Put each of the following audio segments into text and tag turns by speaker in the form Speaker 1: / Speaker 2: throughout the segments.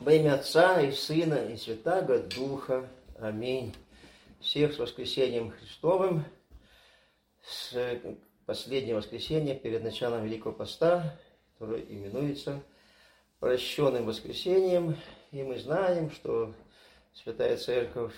Speaker 1: Во имя Отца и Сына и Святаго Духа. Аминь. Всех с воскресением Христовым, с последнего воскресенья перед началом Великого Поста, которое именуется Прощенным воскресением. И мы знаем, что Святая Церковь,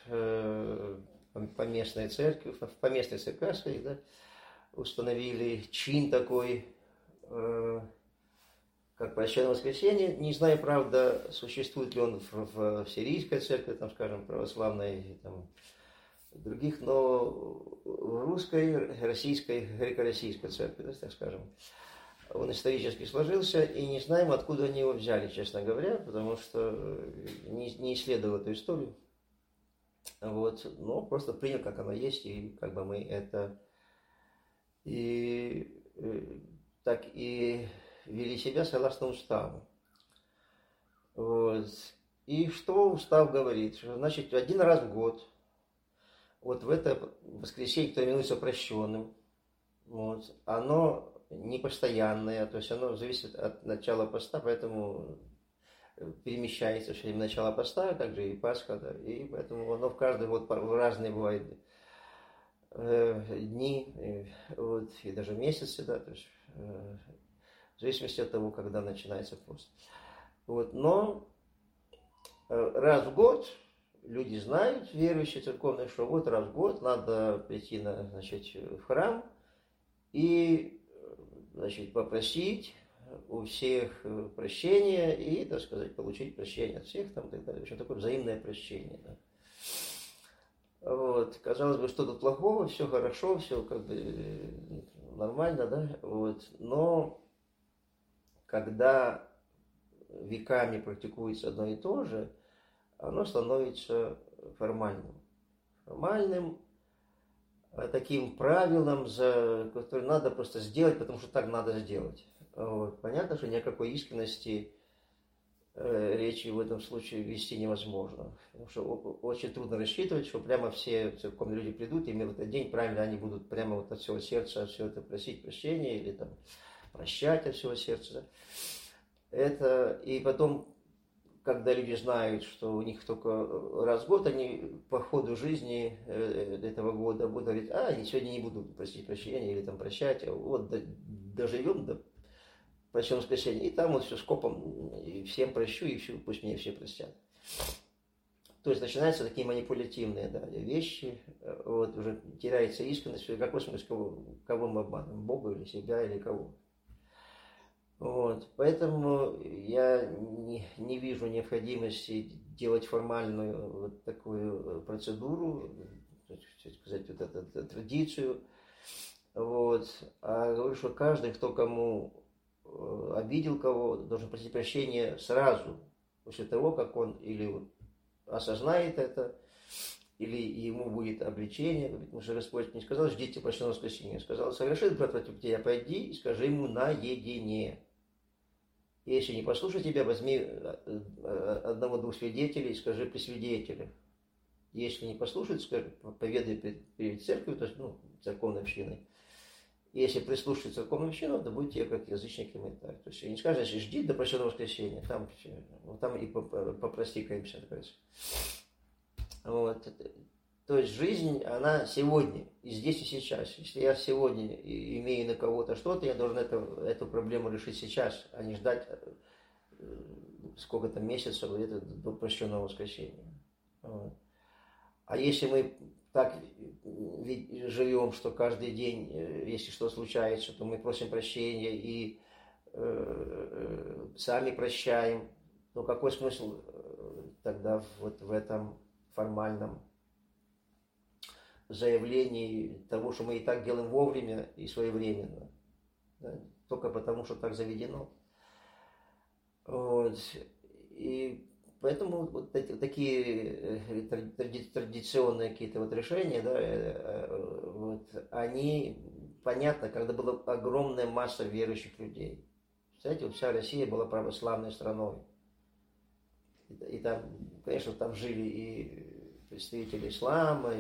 Speaker 1: поместная церковь, поместные церкви своих, да, установили чин такой, как Прощенное воскресенье. Не знаю, правда, существует ли он в сирийской церкви, там, скажем, православной и там других, но в русской, российской, греко-российской церкви, да, так скажем, он исторически сложился, и не знаем, откуда они его взяли, честно говоря, потому что не исследовал эту историю. Вот, но просто принял, как оно есть, и как бы мы это так и вели себя согласно уставу. Вот. И что устав говорит? Что, значит, один раз в год, вот в это воскресенье, которое именуется прощенным, вот, оно не постоянное, то есть оно зависит от начала поста, поэтому перемещается все время начало поста, также и Пасха, да, и поэтому оно в каждый год разные бывают дни, вот, и даже месяцы, да, то есть в зависимости от того, когда начинается пост. Вот, но раз в год люди знают, верующие церковные, что вот раз в год надо прийти в храм и, значит, попросить у всех прощения и, так сказать, получить прощение от всех, там, и так далее. В общем, такое взаимное прощение. Да. Вот. Казалось бы, что тут плохого, все хорошо, все как бы нормально, да, вот, но когда веками практикуется одно и то же, оно становится формальным. Формальным, таким правилом, которое надо просто сделать, потому что так надо сделать. Вот. Понятно, что ни о какой искренности речи в этом случае вести невозможно. Потому что очень трудно рассчитывать, что прямо все церковные люди придут, и в этот день правильно они будут прямо вот от всего сердца все это просить прощения или там прощать от всего сердца. Да? Это, и потом, когда люди знают, что у них только раз в год, они по ходу жизни этого года будут говорить, сегодня не буду просить прощения или там прощать, вот доживем до прощенного воскресенья, и там вот все скопом, и всем прощу, и пусть меня все простят. То есть начинаются такие манипулятивные, да, вещи, вот уже теряется искренность, какой смысл, кого мы обманываем, Бога или себя, или кого. Вот. Поэтому я не вижу необходимости делать формальную вот такую процедуру, так сказать, вот эту традицию. Вот. А говорю, что каждый, кто кому обидел кого, должен просить прощения сразу, после того, как он или осознает это, или ему будет обличение, потому что Господь не сказал, ждите прощенного воскресенья, сказал, совершит брат против тебя, пойди и скажи ему наедине. Если не послушай тебя, возьми одного-двух свидетелей и скажи при свидетелях. Если не послушает, скажи, поведай перед церковью, то есть, церковной общиной. Если прислушает церковную общину, то будет тебе как язычникам и так. То есть, не скажешь, значит, жди до прощенного воскресенья, там и попростикаемся, так сказать. Вот. То есть жизнь, она сегодня, и здесь, и сейчас. Если я сегодня имею на кого-то что-то, я должен эту проблему решить сейчас, а не ждать сколько-то месяцев до прощенного воскресенья. Вот. А если мы так живем, что каждый день, если что случается, то мы просим прощения и сами прощаем, то какой смысл тогда вот в этом формальном заявлении того, что мы и так делаем вовремя и своевременно, да, только потому, что так заведено. Вот. И поэтому вот такие традиционные какие-то вот решения, да, вот, они, понятно, когда была огромная масса верующих людей. Кстати, вот вся Россия была православной страной. И там, конечно, там жили и представители ислама,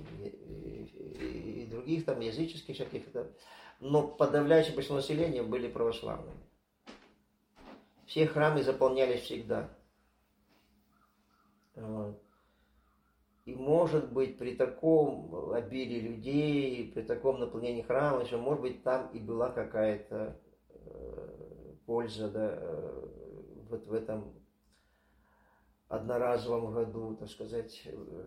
Speaker 1: и других там языческих всяких, но подавляющее большинство населения были православными. Все храмы заполнялись всегда. Вот. И может быть при таком обилии людей, при таком наполнении храма, еще может быть там и была какая-то польза, да, вот в этом одноразовом году, так сказать,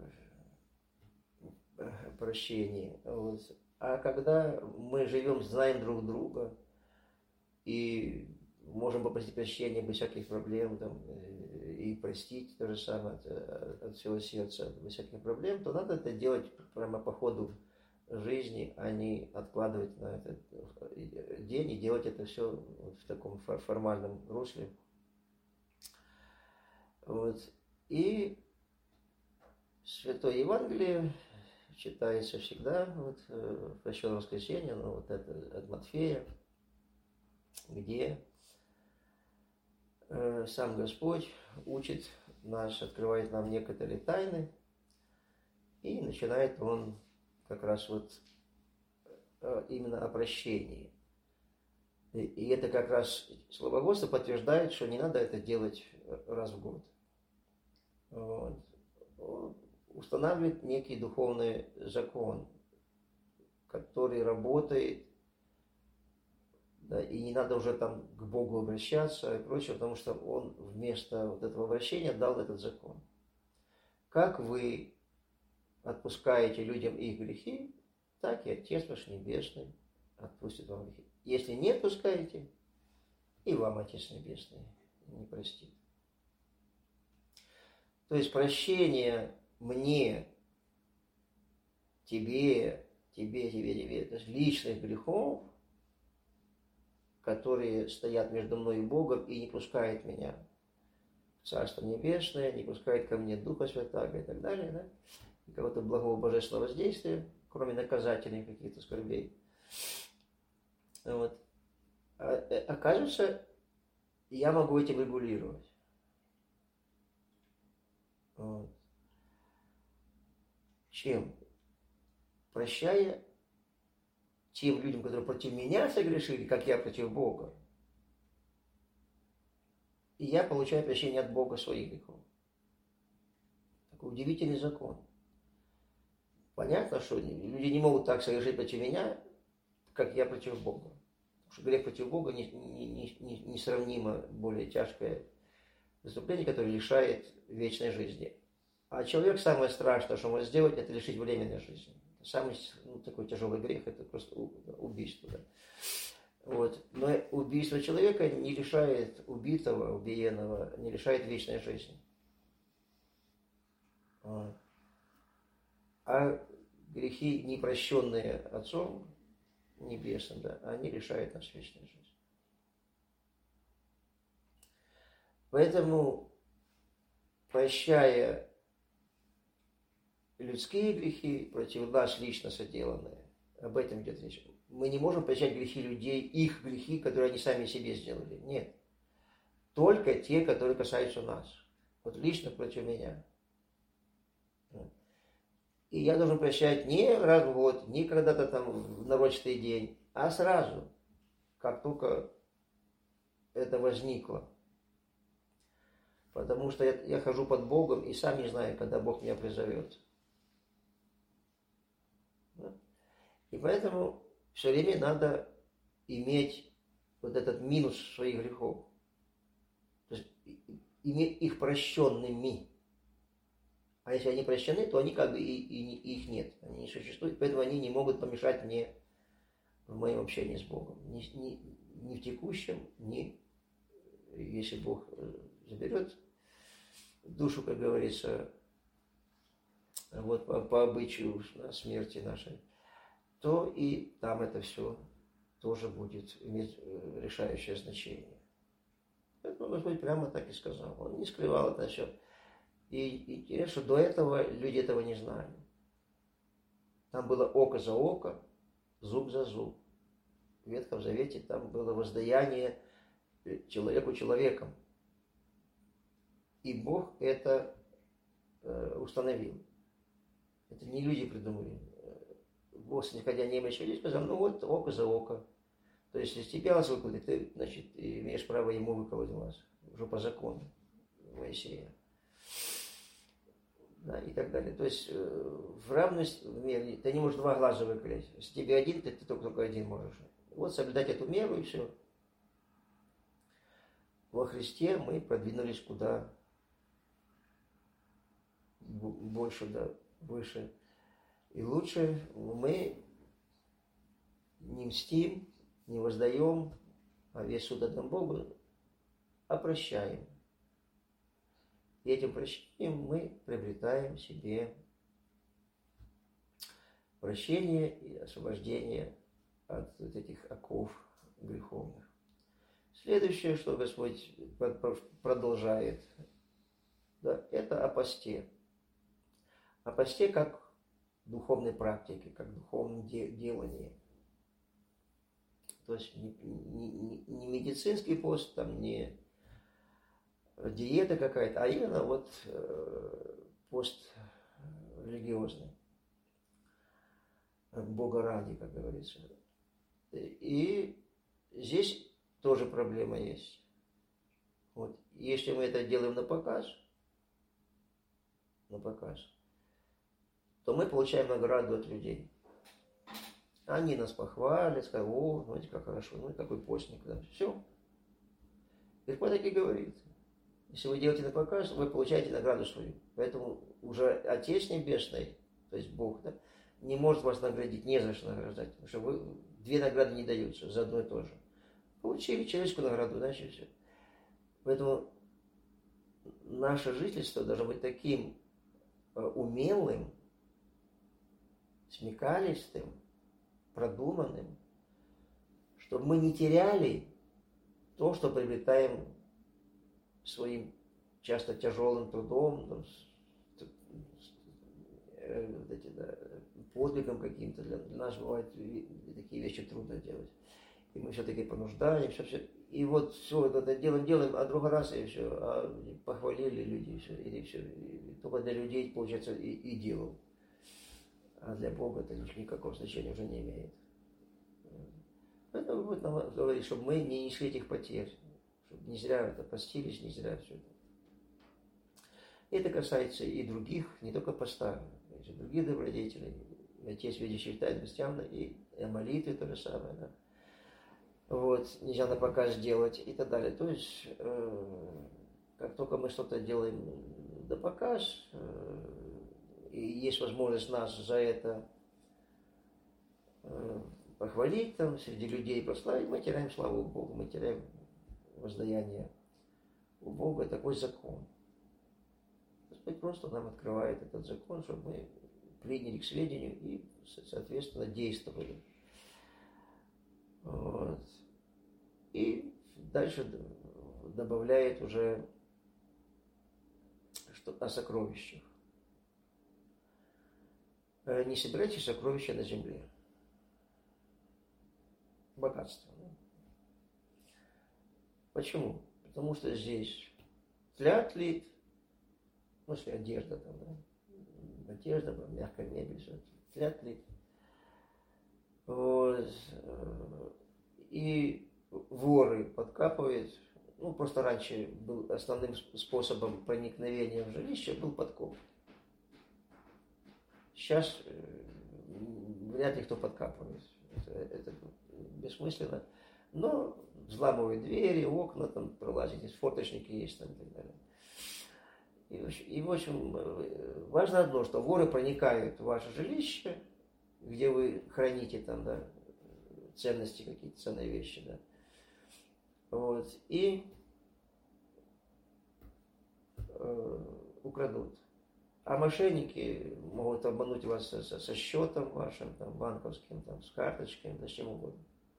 Speaker 1: прощении. Вот. А когда мы живем, знаем друг друга и можем попросить прощения без всяких проблем там, и простить то же самое от всего сердца без всяких проблем, то надо это делать прямо по ходу жизни, а не откладывать на этот день и делать это все в таком формальном русле. Вот. И Святое Евангелие читается всегда вот, в прощенное воскресенье, ну вот это от Матфея, где сам Господь учит нас, открывает нам некоторые тайны, и начинает он как раз вот именно о прощении. И это как раз Слово Господа подтверждает, что не надо это делать раз в год. Вот. Он устанавливает некий духовный закон, который работает, да, и не надо уже там к Богу обращаться и прочее, потому что Он вместо вот этого обращения дал этот закон. Как вы отпускаете людям их грехи, так и Отец ваш Небесный отпустит вам грехи. Если не отпускаете, и вам Отец Небесный не простит. То есть прощение мне, тебе, то есть личных грехов, которые стоят между мной и Богом и не пускают меня в Царство Небесное, не пускают ко мне Духа Святаго и так далее, да? И какого-то благого божественного воздействия, кроме наказательных каких-то скорбей. Вот. Окажется, я могу этим регулировать. Вот. Чем? Прощая тем людям, которые против меня согрешили, как я против Бога. И я получаю прощение от Бога своих грехов. Такой удивительный закон. Понятно, что люди не могут так совершить против меня, как я против Бога. Потому что грех против Бога несравнимо более тяжкое преступление, которое лишает вечной жизни. А человек самое страшное, что может сделать, это лишить временной жизни. Самый такой тяжелый грех – это просто убийство. Да. Вот. Но убийство человека не лишает убитого, убиенного, не лишает вечной жизни. А грехи, непрощенные Отцом Небесным, да, они лишают нас вечной жизни. Поэтому, прощая людские грехи против нас лично соделанные, об этом идет речь. Мы не можем прощать грехи людей, их грехи, которые они сами себе сделали. Нет. Только те, которые касаются нас. Вот лично против меня. И я должен прощать не раз в год, не когда-то там в нарочный день, а сразу, как только это возникло. Потому что я хожу под Богом и сам не знаю, когда Бог меня призовет. И поэтому все время надо иметь вот этот минус своих грехов. То есть иметь их прощенными. А если они прощены, то они как бы и их нет. Они не существуют, поэтому они не могут помешать мне в моем общении с Богом. Ни в текущем, ни если Бог заберет душу, как говорится, вот по обычаю смерти нашей, то и там это все тоже будет иметь решающее значение. Поэтому Господь прямо так и сказал. Он не скрывал это все. И интересно, что до этого люди этого не знали. Там было око за око, зуб за зуб. В Ветхом Завете там было воздаяние человеку человеком. И Бог это установил. Это не люди придумали. Бог, исходя не имеющий людей, сказал, ну вот око за око. То есть, если тебя глаз выколоть, ты, значит, имеешь право ему выколоть глаз. Уже по закону Моисея. да, и так далее. То есть в равности в мере ты не можешь два глаза выколять. Если тебе один, ты только один можешь. Вот соблюдать эту меру и все. Во Христе мы продвинулись куда больше, да, выше и лучше. Мы не мстим, не воздаем, а весь суд отдан Богу, а прощаем. И этим прощением мы приобретаем себе прощение и освобождение от вот этих оков греховных. Следующее, что Господь продолжает, да, это о посте. О посте как духовной практике, как духовном делании. То есть не медицинский пост, там, не диета какая-то, а именно вот пост религиозный. Бога ради, как говорится. И здесь тоже проблема есть. Вот. Если мы это делаем на показ, то мы получаем награду от людей. Они нас похвалят, скажут: о, знаете, как хорошо, ну какой постник. Да. Все. Господь так и говорит. Если вы делаете на показ, вы получаете награду свою. Поэтому уже Отец Небесный, то есть Бог, да, не может вас наградить, не за что награждать. Потому что вы две награды не даются за одно и то же. Получили человеческую награду, значит все. Поэтому наше жительство должно быть таким умелым, смекалистым, продуманным, чтобы мы не теряли то, что приобретаем своим часто тяжелым трудом, там, подвигом каким-то. Для нас бывает такие вещи трудно делать. И мы все-таки понуждаемся, все. И вот все это делаем, а другой раз и все, а похвалили люди, и все, или все. И только для людей, получается, и делал. А для Бога это никакого значения уже не имеет. Поэтому будет нам говорить, чтобы мы не несли этих потерь, чтобы не зря это постились, не зря все это. Это касается и других, не только поста, и других добродетелей. Отец, видящий тайны христиан, и молитвы то же самое, да. Вот, нельзя на показ делать и так далее. То есть, как только мы что-то делаем на показ, и есть возможность нас за это похвалить, там, среди людей прославить, мы теряем славу Богу, мы теряем воздаяние у Бога. Такой закон. Господь просто нам открывает этот закон, чтобы мы приняли к сведению и, соответственно, действовали. Вот. И дальше добавляет уже что о сокровищах. Не собирайте сокровища на земле. Богатство. Да? Почему? Потому что здесь тля тлит, ну, если одежда там, да? Одежда, мягкая мебель, все, тля тлит. Вот. И воры подкапывают. Ну, просто раньше был основным способом проникновения в жилище был подкоп. Сейчас вряд ли кто подкапывает. Это бессмысленно. Но взламывают двери, окна, там пролазят, здесь форточники есть там и так далее. И в общем, важно одно, что воры проникают в ваше жилище, где вы храните там, да, ценности, какие-то ценные вещи, да. Вот, и украдут. А мошенники могут обмануть вас со счетом вашим, там, банковским, там, с карточками, да, с чем угодно.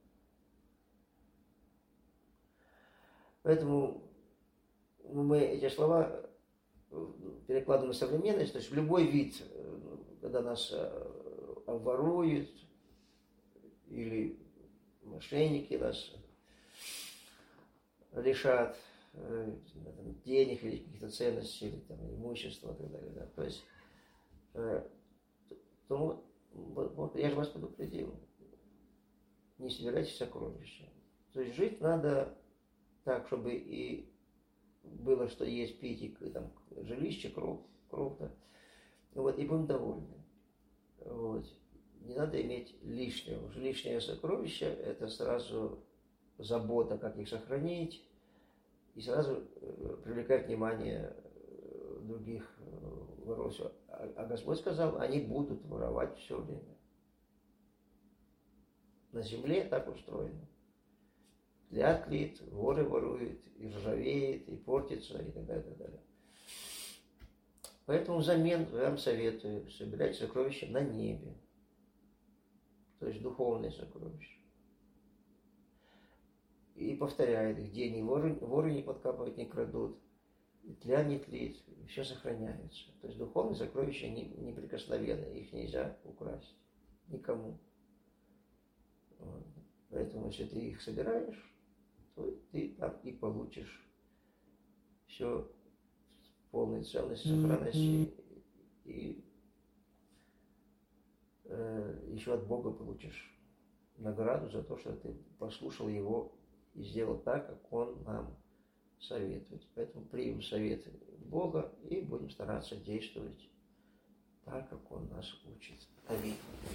Speaker 1: Поэтому мы эти слова перекладываем в современность, то есть в любой вид, когда нас обворуют или мошенники нас лишат денег или каких-то ценностей, или там, имущества и так далее. Да. То есть, вот, я же вас предупредил, не собирайте сокровища. То есть жить надо так, чтобы и было что есть, пить, и там жилище, кров, да. Вот, и будем довольны. Вот. Не надо иметь лишнего. Уже лишнее сокровище – это сразу забота, как их сохранить, и сразу привлекать внимание других воров. А Господь сказал, они будут воровать все время. На земле так устроено. Тлят тлит, воры воруют, и ржавеет, и портится, и так далее, и так далее. Поэтому взамен я вам советую собирать сокровища на небе. То есть духовные сокровища. И повторяет, где ни воры не подкапывают, не крадут, и тля не тлит, все сохраняется. То есть духовные сокровища неприкосновенны, их нельзя украсть никому. Вот. Поэтому, если ты их собираешь, то ты там и получишь все в полной целости, сохранности, и еще от Бога получишь награду за то, что ты послушал Его и сделал так, как Он нам советует. Поэтому примем советы Бога и будем стараться действовать так, как Он нас учит. Аминь.